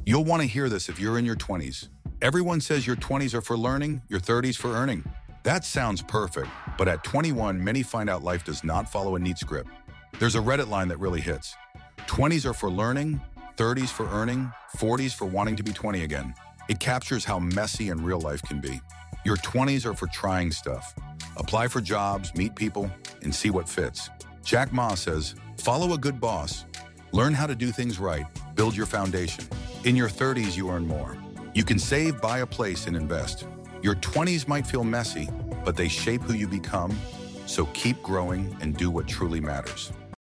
You'll want to hear this if you're in your 20s. Everyone says your 20s are for learning, your 30s for earning. That sounds perfect, but at 21, many find out life does not follow a neat script. There's a Reddit line that really hits. 20s are for learning, 30s for earning, 40s for wanting to be 20 again. It captures how messy and real life can be. Your 20s are for trying stuff. Apply for jobs, meet people, and see what fits. Jack Ma says, follow a good boss. Learn how to do things right. Build your foundation. In your 30s, you earn more. You can save, buy a place, and invest. Your 20s might feel messy, but they shape who you become. So keep growing and do what truly matters.